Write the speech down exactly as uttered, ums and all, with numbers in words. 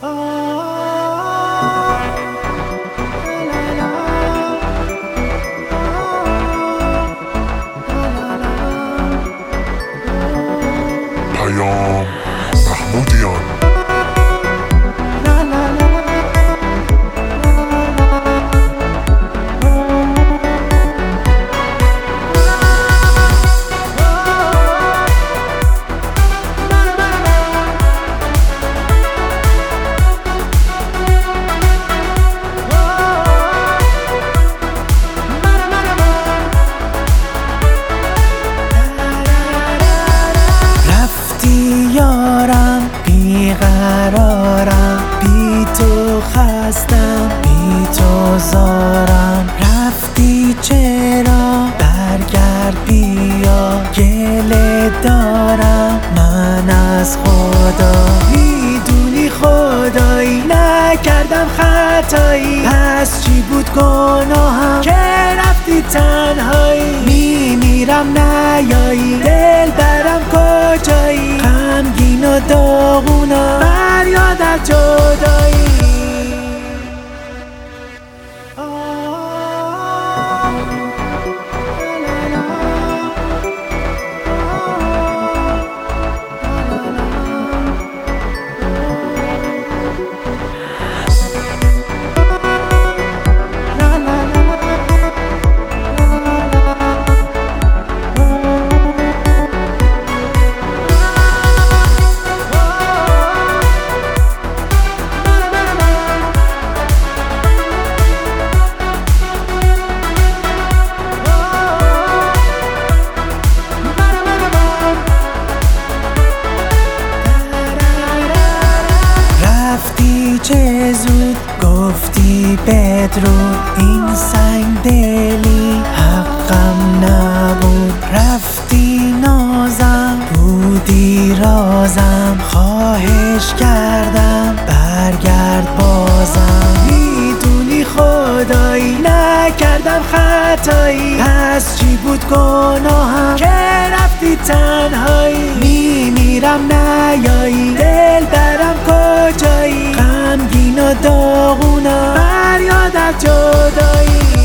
پیام محمودیان. یارم بیقرارم، بی تو خستم، بی تو زارم. رفتی چرا؟ برگرد بیا، گله دارم من از خدا. میدونی خدایی نکردم خطایی، پس چی بود گناهم که رفتی تنهایی؟ میمیرم نیایی، دل برم کجایی؟ غمگین و داغونم فریاد از جدایی. رفتی چه زود گفتی بدرود، این سنگ دلی حقم نبود. رفتی نازم بودی رازم، خواهش کردم برگرد بازم. میدونی خدایی نکردم خطایی، پس چی بود گناهم که رفتی تنهایی؟ میمیرم نیایی، دل برم کجایی؟ غمگین و داغونم فریاد از جدایی.